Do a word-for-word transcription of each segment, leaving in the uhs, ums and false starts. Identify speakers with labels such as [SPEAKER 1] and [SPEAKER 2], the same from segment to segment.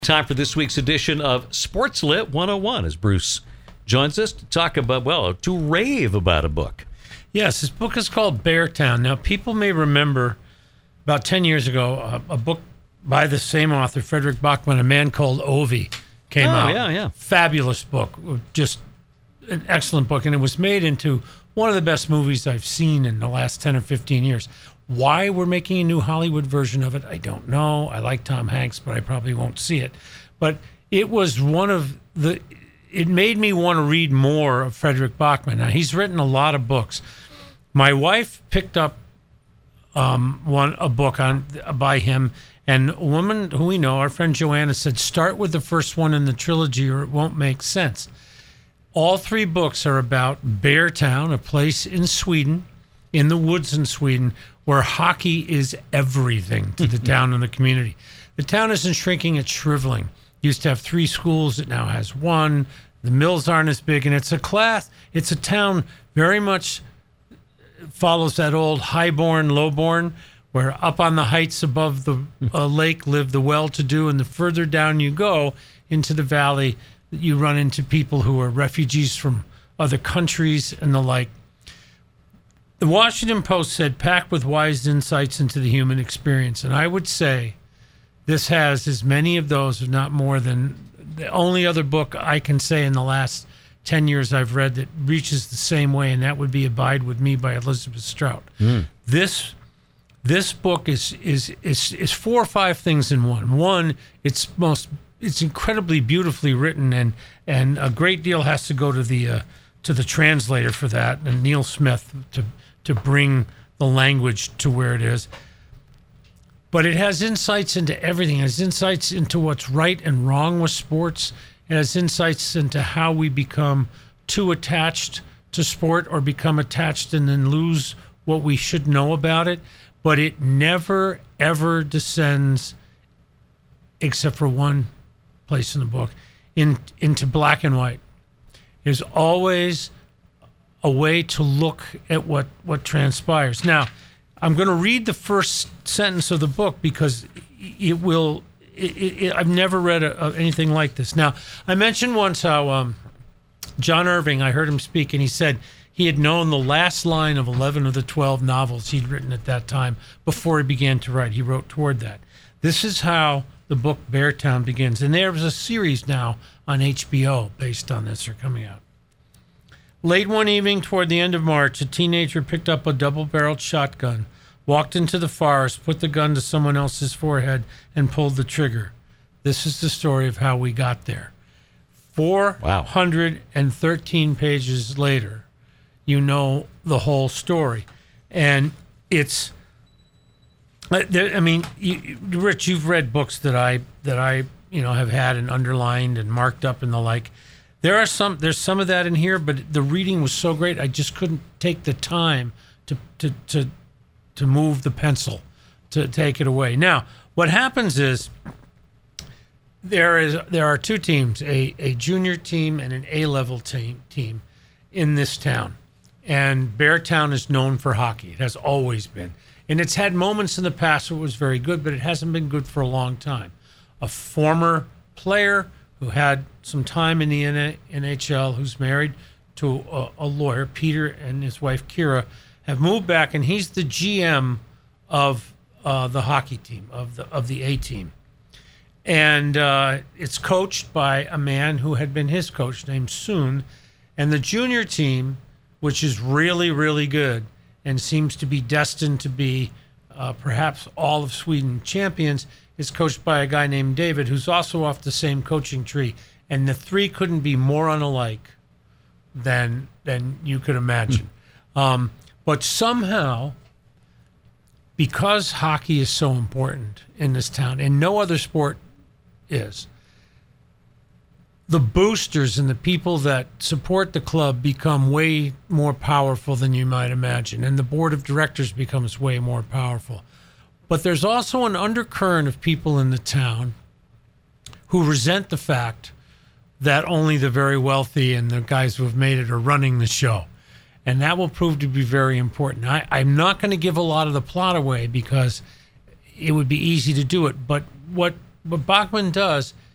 [SPEAKER 1] Time for this week's edition of Sports Lit one oh one as Bruce joins us to talk about, well, to rave about a book.
[SPEAKER 2] Yes, this book is called Beartown. Now, people may remember about ten years ago, a, a book by the same author, Frederick Bachman, A Man Called Ovi, came
[SPEAKER 1] oh,
[SPEAKER 2] out.
[SPEAKER 1] yeah, yeah.
[SPEAKER 2] Fabulous book, just an excellent book, and it was made into one of the best movies I've seen in the last ten or fifteen years. Why we're making a new Hollywood version of it, I don't know. I like Tom Hanks, but I probably won't see it. But it was one of the, it made me want to read more of Frederick Bachman. Now, he's written a lot of books. My wife picked up um, one a book on by him, and a woman who we know, our friend Joanna, said, start with the first one in the trilogy or it won't make sense. All three books are about Beartown, a place in Sweden, in the woods in Sweden, where hockey is everything to the town and the community. The town isn't shrinking, it's shriveling. Used to have three schools, it now has one. The mills aren't as big, and it's a class, it's a town very much follows that old highborn, lowborn, where up on the heights above the uh, lake live the well-to-do, and the further down you go into the valley, you run into people who are refugees from other countries and the like. The Washington Post said, packed with wise insights into the human experience. And I would say this has as many of those, if not more, than the only other book I can say in the last ten years I've read that reaches the same way, and that would be Abide With Me by Elizabeth Strout. Mm. This this book is, is is is four or five things in one. One, it's most it's incredibly beautifully written, and and a great deal has to go to the uh, to the translator for that, and Neil Smith to to bring the language to where it is. But it has insights into everything. It has insights into what's right and wrong with sports. It has insights into how we become too attached to sport or become attached and then lose what we should know about it. But it never, ever descends, except for one place in the book, in, into black and white. There's always a way to look at what, what transpires. Now, I'm going to read the first sentence of the book because it will, it, it, I've never read a, a, anything like this. Now, I mentioned once how um, John Irving, I heard him speak, and he said he had known the last line of eleven of the twelve novels he'd written at that time before he began to write. He wrote toward that. This is how the book Beartown begins. And there was a series now on H B O based on this, or coming out. Late one evening toward the end of March, a teenager picked up a double-barreled shotgun, walked into the forest, put the gun to someone else's forehead, and pulled the trigger. This is the story of how we got there. four hundred thirteen wow. pages later, you know the whole story. And it's, I mean, you, Rich, you've read books that I, that I, you know, have had and underlined and marked up and the like. There are some, there's some of that in here, but the reading was so great, I just couldn't take the time to to to, to move the pencil, to take it away. Now, what happens is there is there are two teams, a, a junior team and an A-level team team in this town. And Beartown is known for hockey. It has always been. And it's had moments in the past where it was very good, but it hasn't been good for a long time. A former player who had some time in the N H L, who's married to a, a lawyer, Peter, and his wife, Kira, have moved back, and he's the G M of uh, the hockey team, of the of the A team. And uh, it's coached by a man who had been his coach named Soon. And the junior team, which is really, really good and seems to be destined to be uh, perhaps all of Sweden champions, is coached by a guy named David, who's also off the same coaching tree. And the three couldn't be more unalike than than you could imagine. um, but somehow, because hockey is so important in this town, and no other sport is, the boosters and the people that support the club become way more powerful than you might imagine. And the board of directors becomes way more powerful. But there's also an undercurrent of people in the town who resent the fact that only the very wealthy and the guys who have made it are running the show. And that will prove to be very important. I, I'm not going to give a lot of the plot away because it would be easy to do it. But what, what Bachman does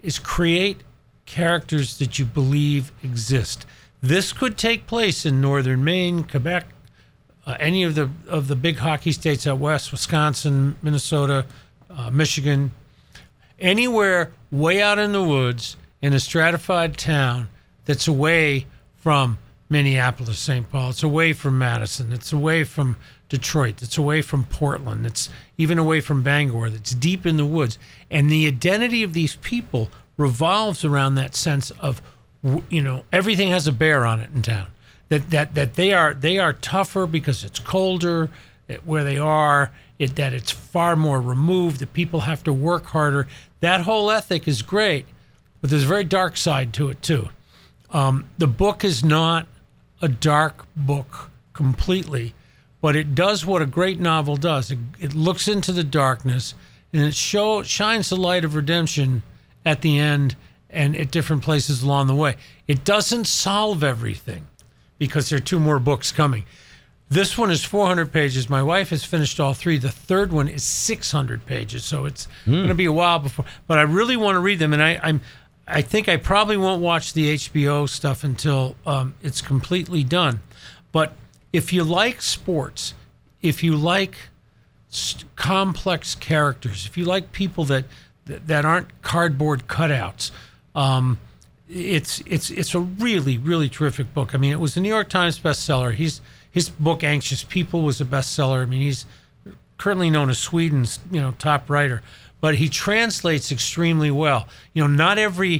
[SPEAKER 2] is create characters that you believe exist. This could take place in northern Maine, Quebec, uh, any of the of the big hockey states out west, Wisconsin, Minnesota, uh, Michigan, anywhere way out in the woods in a stratified town that's away from Minneapolis, Saint Paul. It's away from Madison. It's away from Detroit. It's away from Portland. It's even away from Bangor. It's deep in the woods. And the identity of these people revolves around that sense of, you know, everything has a bear on it in town. That that that they are they are tougher because it's colder where they are. It, that it's far more removed. That people have to work harder. That whole ethic is great, but there's a very dark side to it too. Um, the book is not a dark book completely, but it does what a great novel does. It, it looks into the darkness and it show, shines the light of redemption at the end and at different places along the way. It doesn't solve everything because there are two more books coming. This one is four hundred pages. My wife has finished all three. The third one is six hundred pages, so it's mm. going to be a while before. But I really want to read them, and I, I'm I think I probably won't watch the H B O stuff until um, it's completely done. But if you like sports, if you like st- complex characters, if you like people that that aren't cardboard cutouts, um, it's it's it's a really really terrific book. I mean, it was a New York Times bestseller. He's his book Anxious People was a bestseller. I mean, he's currently known as Sweden's you know top writer. But he translates extremely well. You know, not every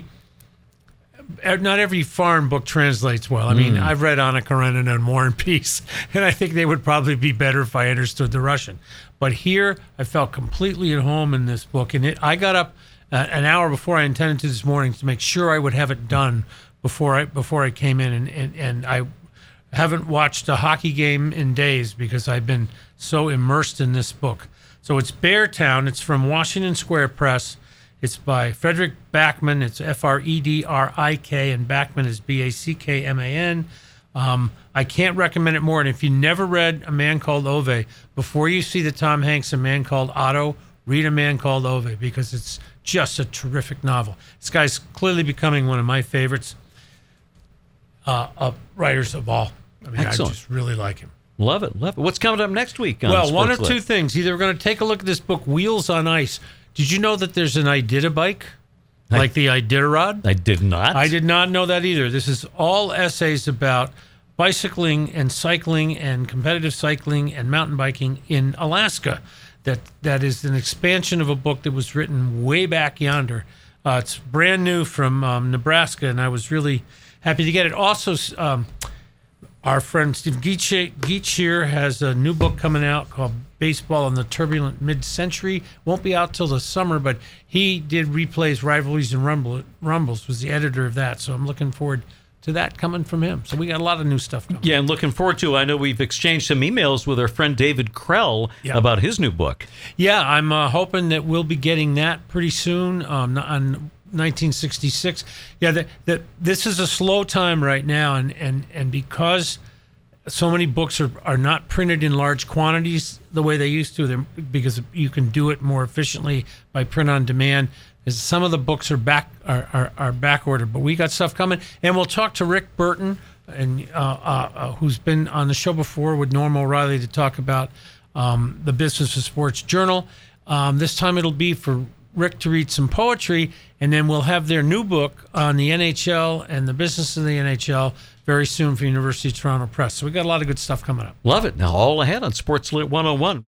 [SPEAKER 2] not every foreign book translates well. I mean, mm. I've read Anna Karenina and War and Peace, and I think they would probably be better if I understood the Russian. But here, I felt completely at home in this book, and it, I got up uh, an hour before I intended to this morning to make sure I would have it done before I before I came in, and and, and I haven't watched a hockey game in days because I've been so immersed in this book. So it's Beartown. It's from Washington Square Press. It's by Fredrik Backman. It's F R E D R I K, and Backman is B A C K M A N. Um, I can't recommend it more. And if you never read A Man Called Ove, before you see the Tom Hanks A Man Called Otto, read A Man Called Ove because it's just a terrific novel. This guy's clearly becoming one of my favorites uh, of writers of all. I mean,
[SPEAKER 1] Excellent.
[SPEAKER 2] I just really like him.
[SPEAKER 1] Love it, love it. What's coming up next week on
[SPEAKER 2] Well, one of
[SPEAKER 1] Sports Lit?
[SPEAKER 2] two things. Either we're going to take a look at this book, Wheels on Ice. Did you know that there's an Iditabike?
[SPEAKER 1] I-
[SPEAKER 2] Like the Iditarod?
[SPEAKER 1] I did not.
[SPEAKER 2] I did not know that either. This is all essays about bicycling and cycling and competitive cycling and mountain biking in Alaska. That That is an expansion of a book that was written way back yonder. Uh, it's brand new from um, Nebraska, and I was really happy to get it. Also, um, our friend Steve Geach here has a new book coming out called Baseball in the Turbulent Mid-Century. Won't be out till the summer, but he did replays Rivalries and Rumble, Rumbles, was the editor of that. So I'm looking forward to that coming from him. So we got a lot of new stuff coming.
[SPEAKER 1] Yeah, and looking forward to, I know we've exchanged some emails with our friend David Krell
[SPEAKER 2] Yeah.
[SPEAKER 1] about his new book.
[SPEAKER 2] Yeah, I'm uh, hoping that we'll be getting that pretty soon um, on nineteen sixty-six. Yeah, that that this is a slow time right now, and and and because so many books are, are not printed in large quantities the way they used to, because you can do it more efficiently by print on demand. Is some of the books are back are, are, are back ordered, but we got stuff coming, and we'll talk to Rick Burton, and uh, uh, uh, who's been on the show before with Norm O'Reilly to talk about um, the Business of Sports Journal. Um, this time it'll be for Rick to read some poetry, and then we'll have their new book on the N H L and the business of the N H L very soon for University of Toronto Press. So we got a lot of good stuff coming up.
[SPEAKER 1] Love it. Now all ahead on Sports Lit one oh one.